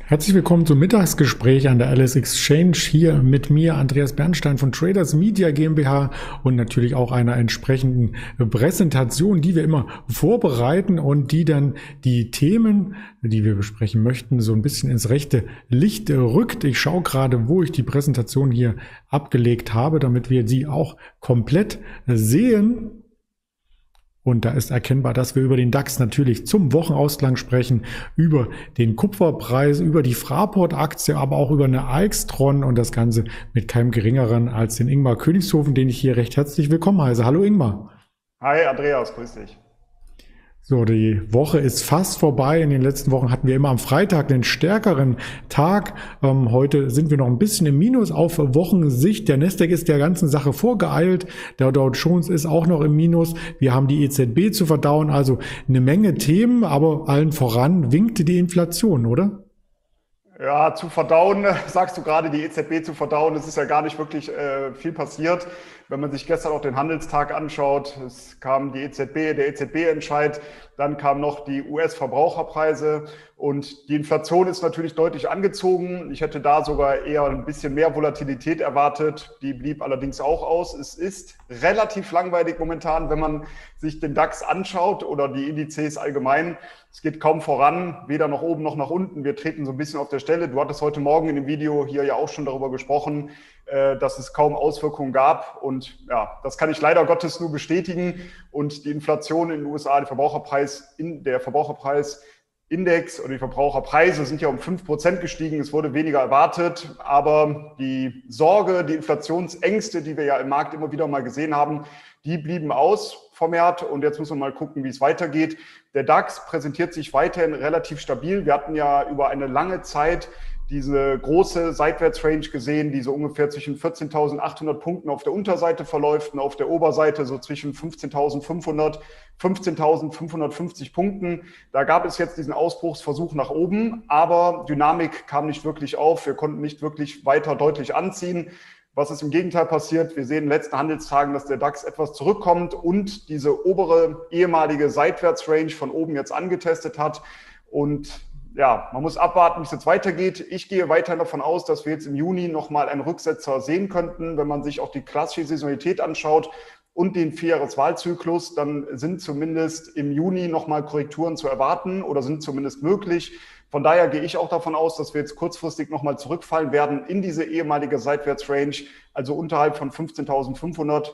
Herzlich willkommen zum Mittagsgespräch an der LS Exchange. Hier mit mir Andreas Bernstein von Traders Media GmbH und natürlich auch einer entsprechenden Präsentation, die wir immer vorbereiten und die dann die Themen, die wir besprechen möchten, so ein bisschen ins rechte Licht rückt. Ich schaue gerade, wo ich die Präsentation hier abgelegt habe, damit wir sie auch komplett sehen. Und da ist erkennbar, dass wir über den DAX natürlich zum Wochenausklang sprechen, über den Kupferpreis, über die Fraport-Aktie, aber auch über eine AIXTRON und das Ganze mit keinem geringeren als den Ingmar Königshofen, den ich hier recht herzlich willkommen heiße. Hallo Ingmar. Hi Andreas, grüß dich. So, die Woche ist fast vorbei. In den letzten Wochen hatten wir immer am Freitag einen stärkeren Tag. Heute sind wir noch ein bisschen im Minus auf Wochensicht. Der Nasdaq ist der ganzen Sache vorgeeilt. Der Dow Jones ist auch noch im Minus. Wir haben die EZB zu verdauen. Also eine Menge Themen, aber allen voran winkte die Inflation, oder? Ja, zu verdauen, sagst du gerade, die EZB zu verdauen, es ist ja gar nicht wirklich viel passiert. Wenn man sich gestern auch den Handelstag anschaut, es kam die EZB, der EZB-Entscheid, dann kamen noch die US-Verbraucherpreise und die Inflation ist natürlich deutlich angezogen. Ich hätte da sogar eher ein bisschen mehr Volatilität erwartet, die blieb allerdings auch aus. Es ist relativ langweilig momentan, wenn man sich den DAX anschaut oder die Indizes allgemein. Es geht kaum voran, weder nach oben noch nach unten. Wir treten so ein bisschen auf der Stelle. Du hattest heute Morgen in dem Video hier ja auch schon darüber gesprochen, dass es kaum Auswirkungen gab. Und ja, das kann ich leider Gottes nur bestätigen. Und die Inflation in den USA, der Verbraucherpreisindex oder die Verbraucherpreise sind ja um 5% gestiegen. Es wurde weniger erwartet. Aber die Sorge, die Inflationsängste, die wir ja im Markt immer wieder mal gesehen haben, die blieben aus vermehrt. Und jetzt müssen wir mal gucken, wie es weitergeht. Der DAX präsentiert sich weiterhin relativ stabil. Wir hatten ja über eine lange Zeit diese große Seitwärtsrange gesehen, die so ungefähr zwischen 14.800 Punkten auf der Unterseite verläuft und auf der Oberseite so zwischen 15.500, 15.550 Punkten. Da gab es jetzt diesen Ausbruchsversuch nach oben, aber Dynamik kam nicht wirklich auf. Wir konnten nicht wirklich weiter deutlich anziehen. Was ist im Gegenteil passiert? Wir sehen in den letzten Handelstagen, dass der DAX etwas zurückkommt und diese obere ehemalige Seitwärtsrange von oben jetzt angetestet hat. Und ja, man muss abwarten, wie es jetzt weitergeht. Ich gehe weiterhin davon aus, dass wir jetzt im Juni nochmal einen Rücksetzer sehen könnten. Wenn man sich auch die klassische Saisonalität anschaut und den 4-Jahres-Wahlzyklus, dann sind zumindest im Juni nochmal Korrekturen zu erwarten oder sind zumindest möglich. Von daher gehe ich auch davon aus, dass wir jetzt kurzfristig nochmal zurückfallen werden in diese ehemalige Seitwärtsrange, also unterhalb von 15.500,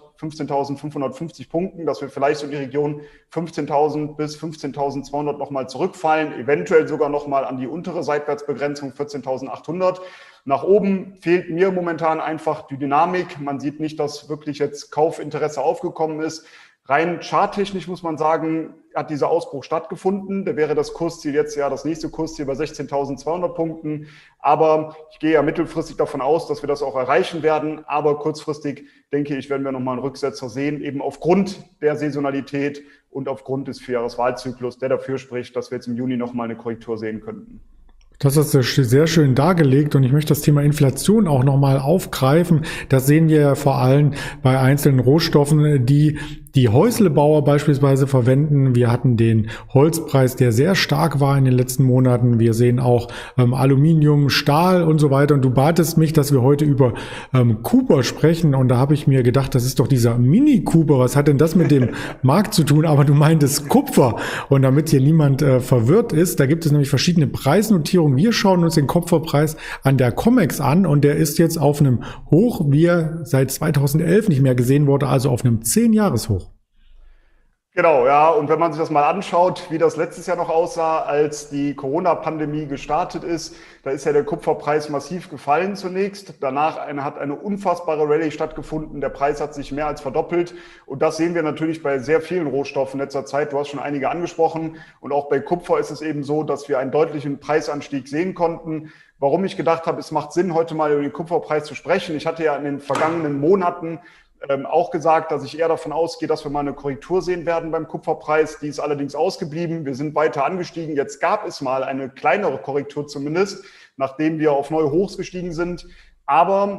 15.550 Punkten, dass wir vielleicht so in die Region 15.000 bis 15.200 nochmal zurückfallen, eventuell sogar nochmal an die untere Seitwärtsbegrenzung 14.800. Nach oben fehlt mir momentan einfach die Dynamik. Man sieht nicht, dass wirklich jetzt Kaufinteresse aufgekommen ist. Rein charttechnisch muss man sagen, hat dieser Ausbruch stattgefunden. Da wäre das Kursziel jetzt ja das nächste Kursziel bei 16.200 Punkten. Aber ich gehe ja mittelfristig davon aus, dass wir das auch erreichen werden. Aber kurzfristig, denke ich, werden wir nochmal einen Rücksetzer sehen, eben aufgrund der Saisonalität und aufgrund des 4-Jahres-Wahlzyklus, der dafür spricht, dass wir jetzt im Juni nochmal eine Korrektur sehen könnten. Das hast du sehr schön dargelegt und ich möchte das Thema Inflation auch nochmal aufgreifen. Das sehen wir ja vor allem bei einzelnen Rohstoffen, die Häuslebauer beispielsweise verwenden. Wir hatten den Holzpreis, der sehr stark war in den letzten Monaten. Wir sehen auch Aluminium, Stahl und so weiter. Und du batest mich, dass wir heute über Cooper sprechen. Und da habe ich mir gedacht, das ist doch dieser Mini-Cooper. Was hat denn das mit dem Markt zu tun? Aber du meintest Kupfer. Und damit hier niemand verwirrt ist, da gibt es nämlich verschiedene Preisnotierungen. Wir schauen uns den Kupferpreis an der COMEX an und der ist jetzt auf einem Hoch, wie er seit 2011 nicht mehr gesehen wurde, also auf einem 10-Jahres-Hoch. Genau, ja. Und wenn man sich das mal anschaut, wie das letztes Jahr noch aussah, als die Corona-Pandemie gestartet ist, da ist ja der Kupferpreis massiv gefallen zunächst. Danach hat eine unfassbare Rallye stattgefunden. Der Preis hat sich mehr als verdoppelt. Und das sehen wir natürlich bei sehr vielen Rohstoffen in letzter Zeit. Du hast schon einige angesprochen. Und auch bei Kupfer ist es eben so, dass wir einen deutlichen Preisanstieg sehen konnten. Warum ich gedacht habe, es macht Sinn, heute mal über den Kupferpreis zu sprechen. Ich hatte ja in den vergangenen Monaten auch gesagt, dass ich eher davon ausgehe, dass wir mal eine Korrektur sehen werden beim Kupferpreis. Die ist allerdings ausgeblieben. Wir sind weiter angestiegen. Jetzt gab es mal eine kleinere Korrektur zumindest, nachdem wir auf neue Hochs gestiegen sind. Aber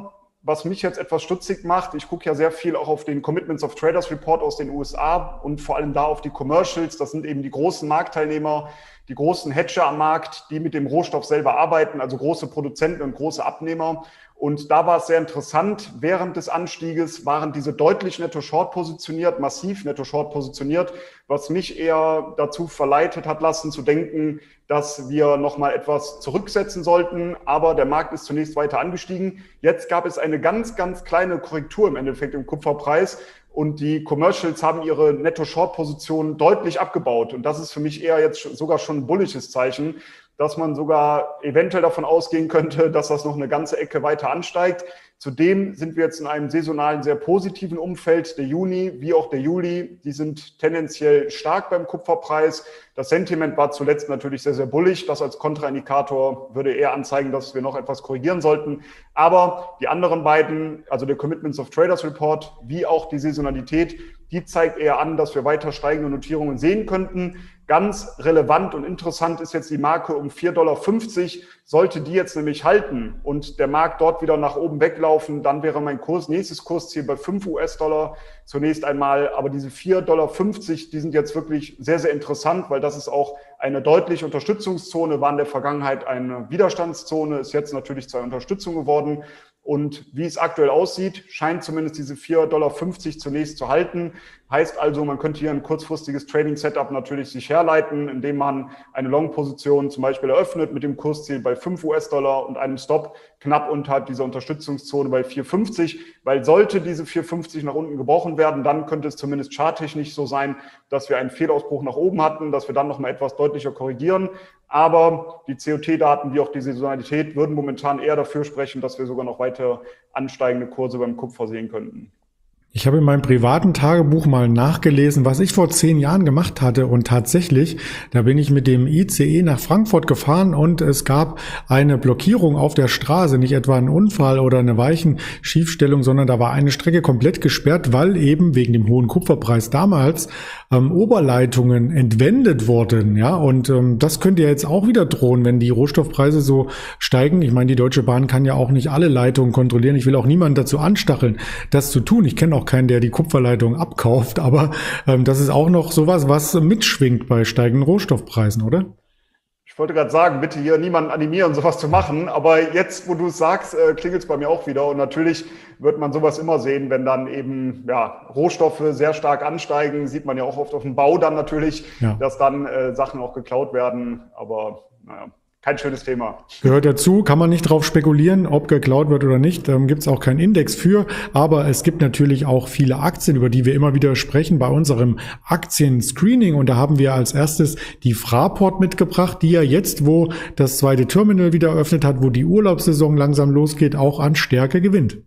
was mich jetzt etwas stutzig macht, ich gucke ja sehr viel auch auf den Commitments of Traders Report aus den USA und vor allem da auf die Commercials. Das sind eben die großen Marktteilnehmer, die großen Hedger am Markt, die mit dem Rohstoff selber arbeiten, also große Produzenten und große Abnehmer. Und da war es sehr interessant, während des Anstieges waren diese deutlich netto-short positioniert, massiv netto-short positioniert, was mich eher dazu verleitet hat lassen zu denken, dass wir nochmal etwas zurücksetzen sollten. Aber der Markt ist zunächst weiter angestiegen. Jetzt gab es eine ganz, ganz kleine Korrektur im Endeffekt im Kupferpreis. Und die Commercials haben ihre Netto-Short-Position deutlich abgebaut. Und das ist für mich eher jetzt sogar schon ein bullisches Zeichen, dass man sogar eventuell davon ausgehen könnte, dass das noch eine ganze Ecke weiter ansteigt. Zudem sind wir jetzt in einem saisonalen, sehr positiven Umfeld. Der Juni wie auch der Juli, die sind tendenziell stark beim Kupferpreis. Das Sentiment war zuletzt natürlich sehr, sehr bullig. Das als Kontraindikator würde eher anzeigen, dass wir noch etwas korrigieren sollten. Aber die anderen beiden, also der Commitments of Traders Report wie auch die Saisonalität, die zeigt eher an, dass wir weiter steigende Notierungen sehen könnten. Ganz relevant und interessant ist jetzt die Marke um 4,50 $. Sollte die jetzt nämlich halten und der Markt dort wieder nach oben weglaufen, dann wäre mein nächstes Kursziel bei 5 US-Dollar zunächst einmal. Aber diese 4,50 $, die sind jetzt wirklich sehr, sehr interessant, weil das ist auch eine deutliche Unterstützungszone, war in der Vergangenheit eine Widerstandszone, ist jetzt natürlich zur Unterstützung geworden. Und wie es aktuell aussieht, scheint zumindest diese 4,50 $ zunächst zu halten. Heißt also, man könnte hier ein kurzfristiges Trading-Setup natürlich sich herleiten, indem man eine Long-Position zum Beispiel eröffnet mit dem Kursziel bei 5 US-Dollar und einem Stop knapp unterhalb dieser Unterstützungszone bei 4,50. Weil sollte diese 4,50 nach unten gebrochen werden, dann könnte es zumindest charttechnisch so sein, dass wir einen Fehlausbruch nach oben hatten, dass wir dann nochmal etwas deutlicher korrigieren. Aber die COT-Daten wie auch die Saisonalität würden momentan eher dafür sprechen, dass wir sogar noch weiter ansteigende Kurse beim Kupfer sehen könnten. Ich habe in meinem privaten Tagebuch mal nachgelesen, was ich vor 10 Jahren gemacht hatte, und tatsächlich, da bin ich mit dem ICE nach Frankfurt gefahren und es gab eine Blockierung auf der Straße, nicht etwa ein Unfall oder eine Weichenschiefstellung, sondern da war eine Strecke komplett gesperrt, weil eben wegen dem hohen Kupferpreis damals Oberleitungen entwendet wurden, ja, und das könnte ja jetzt auch wieder drohen, wenn die Rohstoffpreise so steigen. Ich meine, die Deutsche Bahn kann ja auch nicht alle Leitungen kontrollieren. Ich will auch niemanden dazu anstacheln, das zu tun. Ich kenne auch keinen, der die Kupferleitung abkauft, aber das ist auch noch sowas, was mitschwingt bei steigenden Rohstoffpreisen, oder? Ich wollte gerade sagen, bitte hier niemanden animieren, sowas zu machen, aber jetzt, wo du es sagst, klingelt es bei mir auch wieder, und natürlich wird man sowas immer sehen, wenn dann eben Rohstoffe sehr stark ansteigen, sieht man ja auch oft auf dem Bau dann natürlich, dass dann Sachen auch geklaut werden, aber naja. Kein schönes Thema. Gehört dazu, kann man nicht drauf spekulieren, ob geklaut wird oder nicht. Gibt es auch keinen Index für. Aber es gibt natürlich auch viele Aktien, über die wir immer wieder sprechen bei unserem Aktien-Screening. Und da haben wir als erstes die Fraport mitgebracht, die ja jetzt, wo das zweite Terminal wieder eröffnet hat, wo die Urlaubssaison langsam losgeht, auch an Stärke gewinnt.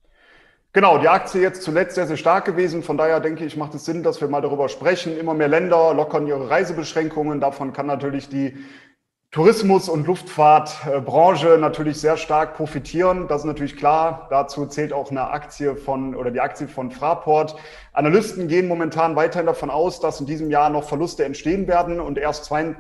Genau, die Aktie jetzt zuletzt sehr, sehr stark gewesen. Von daher denke ich, macht es Sinn, dass wir mal darüber sprechen. Immer mehr Länder lockern ihre Reisebeschränkungen. Davon kann natürlich die Tourismus- und Luftfahrtbranche natürlich sehr stark profitieren. Das ist natürlich klar. Dazu zählt auch die Aktie von Fraport. Analysten gehen momentan weiterhin davon aus, dass in diesem Jahr noch Verluste entstehen werden und erst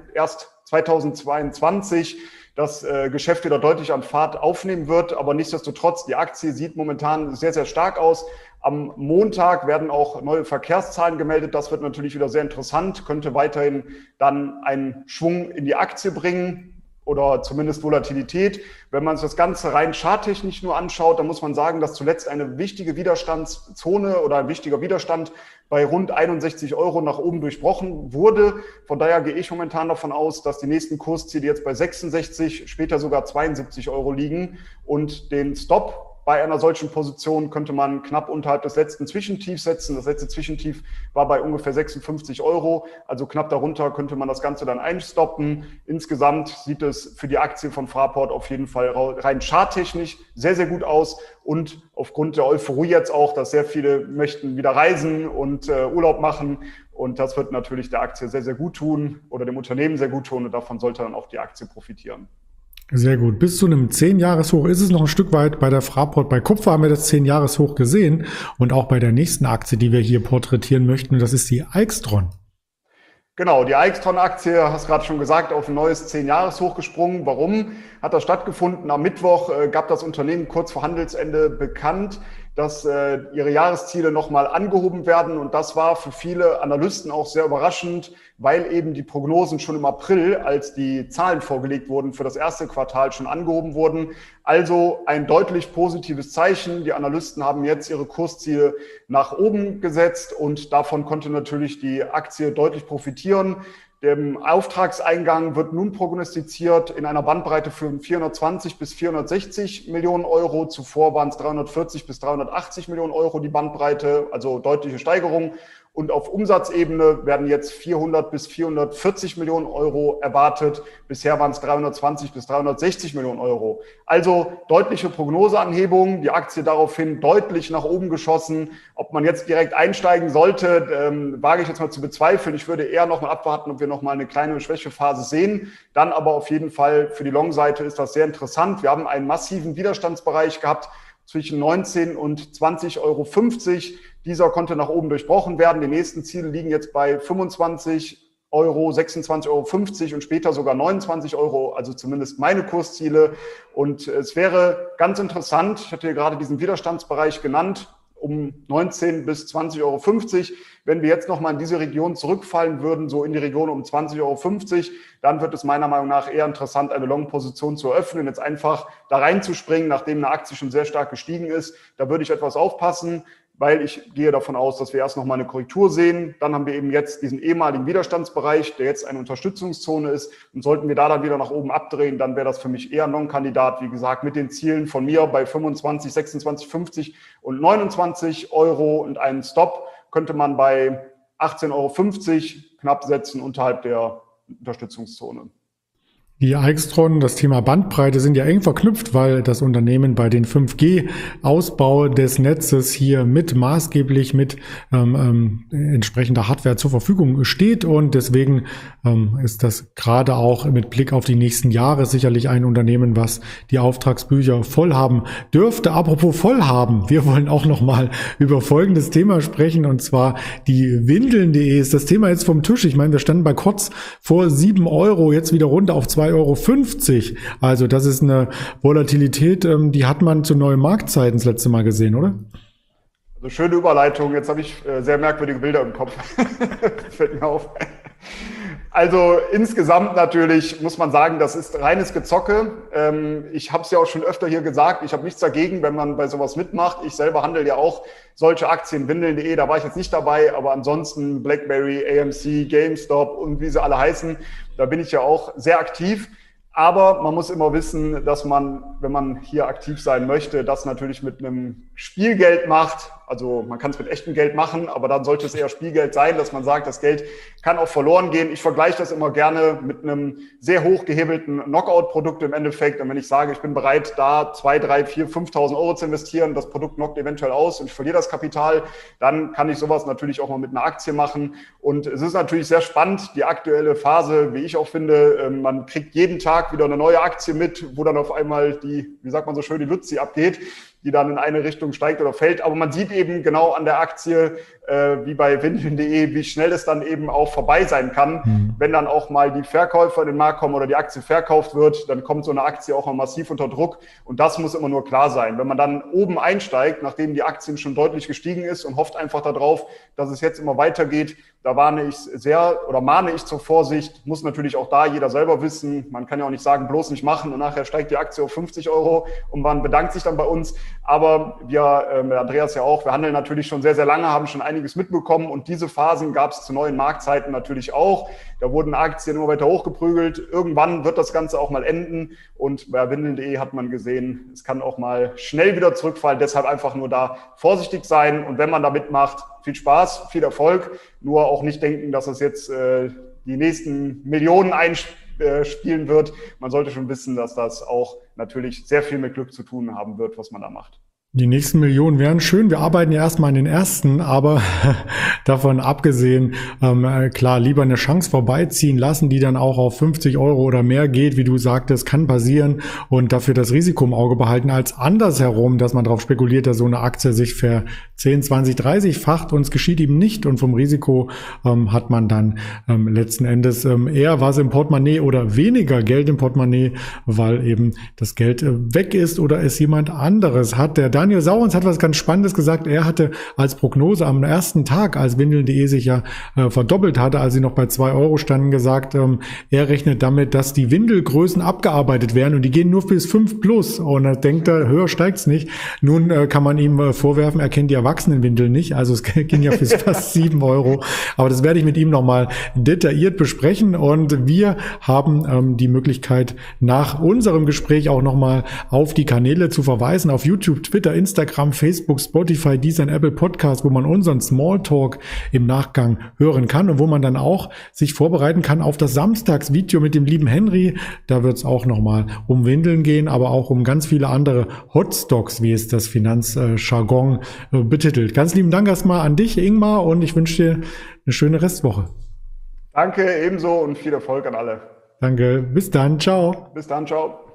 2022 das Geschäft wieder deutlich an Fahrt aufnehmen wird. Aber nichtsdestotrotz, die Aktie sieht momentan sehr, sehr stark aus. Am Montag werden auch neue Verkehrszahlen gemeldet. Das wird natürlich wieder sehr interessant, könnte weiterhin dann einen Schwung in die Aktie bringen oder zumindest Volatilität. Wenn man sich das Ganze rein charttechnisch nur anschaut, dann muss man sagen, dass zuletzt eine wichtige Widerstandszone oder ein wichtiger Widerstand bei rund 61 € nach oben durchbrochen wurde. Von daher gehe ich momentan davon aus, dass die nächsten Kursziele jetzt bei 66, später sogar 72 € liegen, und den Stop bei einer solchen Position könnte man knapp unterhalb des letzten Zwischentiefs setzen. Das letzte Zwischentief war bei ungefähr 56 €. Also knapp darunter könnte man das Ganze dann einstoppen. Insgesamt sieht es für die Aktie von Fraport auf jeden Fall rein charttechnisch sehr, sehr gut aus. Und aufgrund der Euphorie jetzt auch, dass sehr viele möchten wieder reisen und Urlaub machen. Und das wird natürlich der Aktie sehr, sehr gut tun oder dem Unternehmen sehr gut tun. Und davon sollte dann auch die Aktie profitieren. Sehr gut. Bis zu einem 10-Jahres-Hoch ist es noch ein Stück weit bei der Fraport. Bei Kupfer haben wir das 10-Jahres-Hoch gesehen, und auch bei der nächsten Aktie, die wir hier porträtieren möchten, das ist die Aixtron. Genau, die AIXTRON-Aktie, hast gerade schon gesagt, auf ein neues 10-Jahres-Hoch gesprungen. Warum hat das stattgefunden? Am Mittwoch gab das Unternehmen kurz vor Handelsende bekannt, dass ihre Jahresziele nochmal angehoben werden. Und das war für viele Analysten auch sehr überraschend, weil eben die Prognosen schon im April, als die Zahlen vorgelegt wurden, für das erste Quartal schon angehoben wurden. Also ein deutlich positives Zeichen. Die Analysten haben jetzt ihre Kursziele nach oben gesetzt und davon konnte natürlich die Aktie deutlich profitieren. Der Auftragseingang wird nun prognostiziert in einer Bandbreite von 420 bis 460 Millionen Euro. Zuvor waren es 340 bis 380 Millionen Euro die Bandbreite, also deutliche Steigerung. Und auf Umsatzebene werden jetzt 400 bis 440 Millionen Euro erwartet. Bisher waren es 320 bis 360 Millionen Euro. Also deutliche Prognoseanhebung, die Aktie daraufhin deutlich nach oben geschossen. Ob man jetzt direkt einsteigen sollte, wage ich jetzt mal zu bezweifeln. Ich würde eher noch mal abwarten, ob wir noch mal eine kleine Schwächephase sehen. Dann aber auf jeden Fall für die Long-Seite ist das sehr interessant. Wir haben einen massiven Widerstandsbereich gehabt zwischen 19 und 20,50 Euro. Dieser konnte nach oben durchbrochen werden. Die nächsten Ziele liegen jetzt bei 25 Euro, 26,50 Euro und später sogar 29 Euro, also zumindest meine Kursziele. Und es wäre ganz interessant, ich hatte hier gerade diesen Widerstandsbereich genannt, um 19 bis 20,50 Euro. Wenn wir jetzt nochmal in diese Region zurückfallen würden, so in die Region um 20,50 Euro, dann wird es meiner Meinung nach eher interessant, eine Long-Position zu eröffnen, jetzt einfach da reinzuspringen, nachdem eine Aktie schon sehr stark gestiegen ist. Da würde ich etwas aufpassen, weil ich gehe davon aus, dass wir erst nochmal eine Korrektur sehen. Dann haben wir eben jetzt diesen ehemaligen Widerstandsbereich, der jetzt eine Unterstützungszone ist. Und sollten wir da dann wieder nach oben abdrehen, dann wäre das für mich eher ein Non-Kandidat. Wie gesagt, mit den Zielen von mir bei 25, 26, 50 und 29 Euro und einen Stop könnte man bei 18,50 Euro knapp setzen unterhalb der Unterstützungszone. Die AIXTRON, das Thema Bandbreite sind ja eng verknüpft, weil das Unternehmen bei den 5G-Ausbau des Netzes hier maßgeblich mit entsprechender Hardware zur Verfügung steht und deswegen ist das gerade auch mit Blick auf die nächsten Jahre sicherlich ein Unternehmen, was die Auftragsbücher voll haben dürfte. Apropos voll haben, wir wollen auch nochmal über folgendes Thema sprechen und zwar die Windeln.de ist das Thema jetzt vom Tisch. Ich meine, wir standen bei kurz vor 7 Euro, jetzt wieder runter auf 2,50 Euro. Also das ist eine Volatilität, die hat man zu neuen Marktzeiten das letzte Mal gesehen, oder? Also schöne Überleitung. Jetzt habe ich sehr merkwürdige Bilder im Kopf. Fällt mir auf. Also insgesamt natürlich muss man sagen, das ist reines Gezocke. Ich habe es ja auch schon öfter hier gesagt, ich habe nichts dagegen, wenn man bei sowas mitmacht. Ich selber handle ja auch solche Aktien, Windeln.de, da war ich jetzt nicht dabei, aber ansonsten BlackBerry, AMC, GameStop und wie sie alle heißen, da bin ich ja auch sehr aktiv. Aber man muss immer wissen, dass man, wenn man hier aktiv sein möchte, das natürlich mit einem Spielgeld macht. Also man kann es mit echtem Geld machen, aber dann sollte es eher Spielgeld sein, dass man sagt, das Geld kann auch verloren gehen. Ich vergleiche das immer gerne mit einem sehr hoch gehebelten Knockout-Produkt im Endeffekt. Und wenn ich sage, ich bin bereit, da 2, 3, 4, 5.000 Euro zu investieren, das Produkt knockt eventuell aus und ich verliere das Kapital, dann kann ich sowas natürlich auch mal mit einer Aktie machen. Und es ist natürlich sehr spannend, die aktuelle Phase, wie ich auch finde. Man kriegt jeden Tag wieder eine neue Aktie mit, wo dann auf einmal die, wie sagt man so schön, die Luzi abgeht, die dann in eine Richtung steigt oder fällt. Aber man sieht eben genau an der Aktie, wie bei Windeln.de, wie schnell es dann eben auch vorbei sein kann. Wenn dann auch mal die Verkäufer in den Markt kommen oder die Aktie verkauft wird, dann kommt so eine Aktie auch mal massiv unter Druck. Und das muss immer nur klar sein. Wenn man dann oben einsteigt, nachdem die Aktien schon deutlich gestiegen ist und hofft einfach darauf, dass es jetzt immer weitergeht, da mahne ich zur Vorsicht. Muss natürlich auch da jeder selber wissen. Man kann ja auch nicht sagen, bloß nicht machen und nachher steigt die Aktie auf 50 Euro und man bedankt sich dann bei uns. Aber wir, Andreas ja auch, wir handeln natürlich schon sehr, sehr lange, haben schon einiges mitbekommen und diese Phasen gab es zu neuen Marktzeiten natürlich auch. Da wurden Aktien immer weiter hochgeprügelt. Irgendwann wird das Ganze auch mal enden und bei Windeln.de hat man gesehen, es kann auch mal schnell wieder zurückfallen. Deshalb einfach nur da vorsichtig sein und wenn man da mitmacht, viel Spaß, viel Erfolg, nur auch nicht denken, dass es jetzt die nächsten Millionen einspielen wird. Man sollte schon wissen, dass das auch natürlich sehr viel mit Glück zu tun haben wird, was man da macht. Die nächsten Millionen wären schön. Wir arbeiten ja erstmal an den ersten, aber davon abgesehen, klar, lieber eine Chance vorbeiziehen lassen, die dann auch auf 50 Euro oder mehr geht, wie du sagtest, kann passieren, und dafür das Risiko im Auge behalten, als andersherum, dass man darauf spekuliert, dass so eine Aktie sich ver 10, 20, 30-facht, und es geschieht eben nicht, und vom Risiko hat man dann letzten Endes eher was im Portemonnaie oder weniger Geld im Portemonnaie, weil eben das Geld weg ist oder es jemand anderes hat. Der Daniel Saurens hat was ganz Spannendes gesagt. Er hatte als Prognose am ersten Tag, als Windeln.de sich ja verdoppelt hatte, als sie noch bei 2 Euro standen, gesagt, er rechnet damit, dass die Windelgrößen abgearbeitet werden, und die gehen nur bis 5 plus. Und er denkt, höher steigt's nicht. Nun kann man ihm vorwerfen, er kennt die Erwachsenenwindeln nicht. Also es ging ja bis fast 7 Euro. Aber das werde ich mit ihm nochmal detailliert besprechen. Und wir haben die Möglichkeit, nach unserem Gespräch auch nochmal auf die Kanäle zu verweisen, auf YouTube, Twitter, Instagram, Facebook, Spotify, Deezer und Apple Podcast, wo man unseren Smalltalk im Nachgang hören kann und wo man dann auch sich vorbereiten kann auf das Samstagsvideo mit dem lieben Henry. Da wird es auch nochmal um Windeln gehen, aber auch um ganz viele andere Hotstocks, wie es das Finanzjargon betitelt. Ganz lieben Dank erstmal an dich, Ingmar, und ich wünsche dir eine schöne Restwoche. Danke, ebenso, und viel Erfolg an alle. Danke, bis dann, ciao. Bis dann, ciao.